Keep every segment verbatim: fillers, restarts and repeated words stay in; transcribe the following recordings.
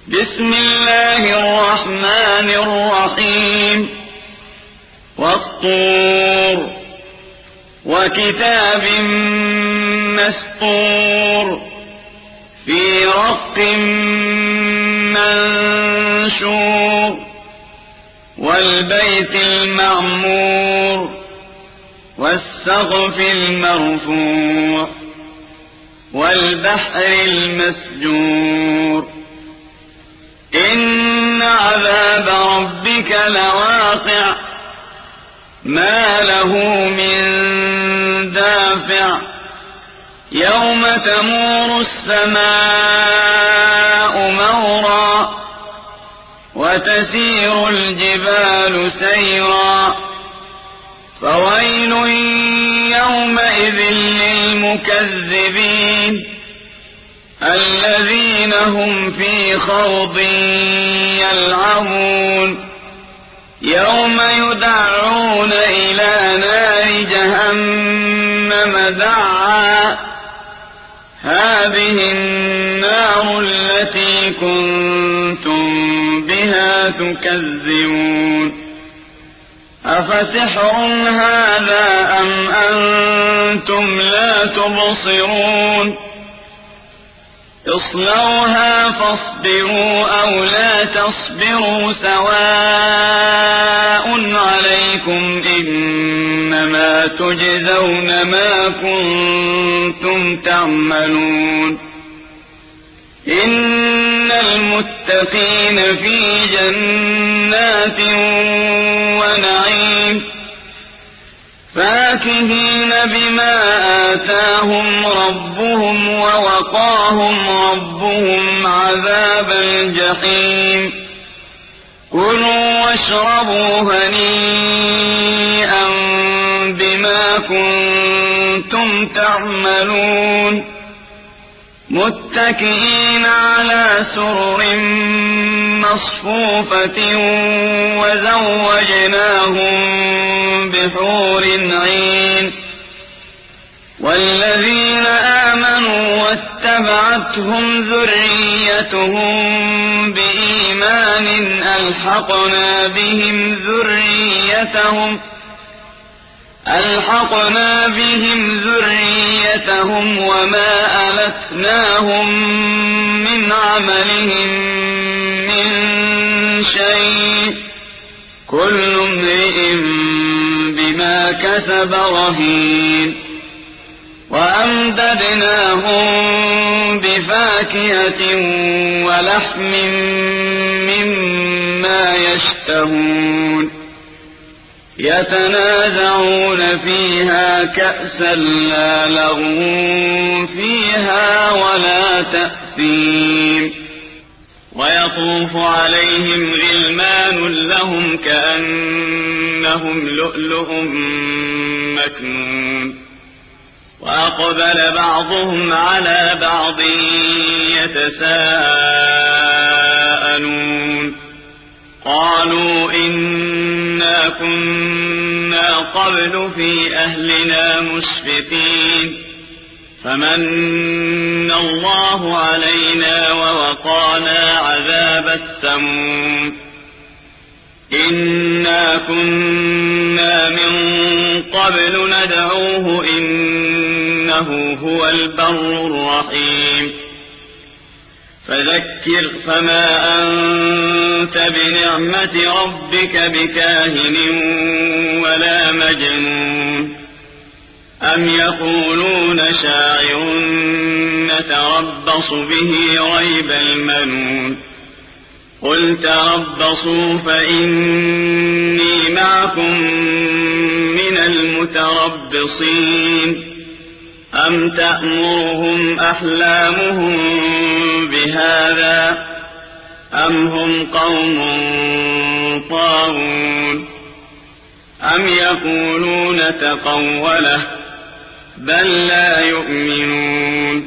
بسم الله الرحمن الرحيم والطور وكتاب مسطور في رق منشور والبيت المعمور والسقف المرفوع والبحر المسجور إن عذاب ربك لواقع ما له من دافع يوم تمور السماء مورا وتسير الجبال سيرا فويل يومئذ للمكذبين الذين هم في خوض يلعبون يوم يدعون إلى نار جهنم دعا هذه النار التي كنتم بها تكذبون أفسحر هذا أم أنتم لا تبصرون اصلوها فاصبروا أو لا تصبروا سواء عليكم إنما تجزون ما كنتم تعملون إن المتقين في جنات ونعيم فاكهين بما آتاهم ربهم ووقاهم ربهم عذاب الجحيم كلوا واشربوا هنيئا بما كنتم تعملون متكئين على سرر مصفوفة وزوجناهم بحور عين والذين آمنوا واتبعتهم ذريتهم بإيمان ألحقنا بهم ذريتهم ألحقنا بهم ذريتهم وما ألتناهم من عملهم من شيء كل امرئ بما كسب رهين وأمددناهم بفاكهة ولحم مما يشتهون يتنازعون فيها كأسا لا لغو فيها ولا تأثيم ويطوف عليهم غلمان لهم كأنهم لؤلؤ مكنون وأقبل بعضهم على بعض يتساءلون قالوا إنا كنا قبل في أهلنا مشفقين فمن الله علينا ووقانا عذاب السموم إنا كنا من قبل ندعوه إنه هو البر الرحيم فذكر فما أنت بنعمة ربك بكاهن ولا مجنون أم يقولون شاعر نتربص به ريب المنون قل تربصوا فإني معكم من المتربصين أم تأمرهم أحلامهم بهذا أم هم قوم طاغون أم يقولون تقوله بل لا يؤمنون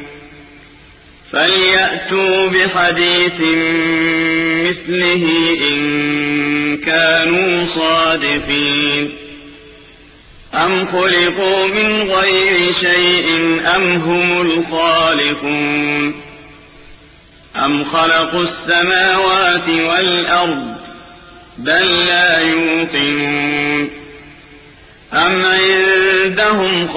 فليأتوا بحديث مثله إن كانوا صادقين أم خلقوا من غير شيء أم هم الخالقون أم خلقوا السماوات والأرض بل لا يوقنون أم عندهم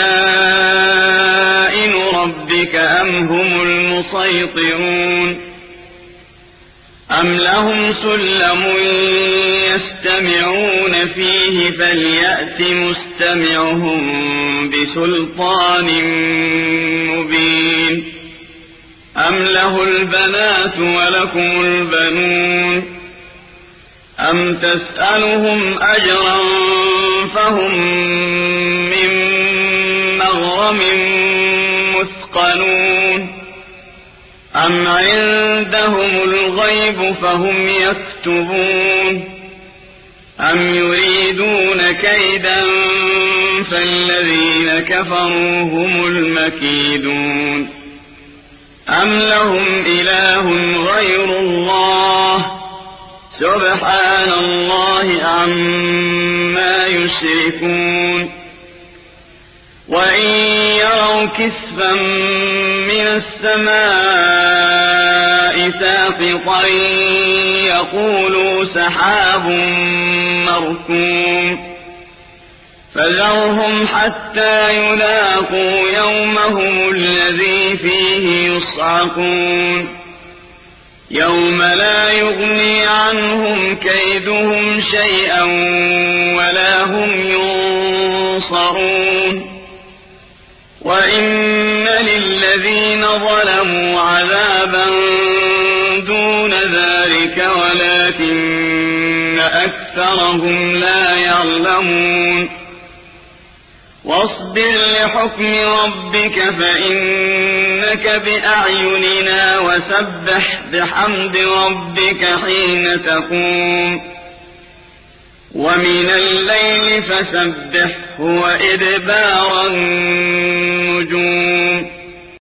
خزائن ربك أم هم المسيطرون أم لهم سلم يستمعون فيه فليأت مستمعهم بسلطان مبين أم له البنات ولكم البنون أم تسألهم أجرا فهم من مغرم مثقلون أم عندهم الغيب فهم يكتبون أم يريدون كيدا فالذين كفروا هم المكيدون أم لهم إله غير الله سبحان الله عما يشركون وإن يروا كسفا من السماء ساقطا يقولوا سحاب مركوم فذرهم حتى يلاقوا يومهم الذي فيه يصعقون يوم لا يغني عنهم كيدهم شيئا ولا هم ينصرون وإن للذين ظلموا عذابا دون ذلك ولكن أكثرهم لا يعلمون واصبر لحكم ربك فإنك بأعيننا وسبح بحمد ربك حين تقوم ومن الليل فسبحه وإدبار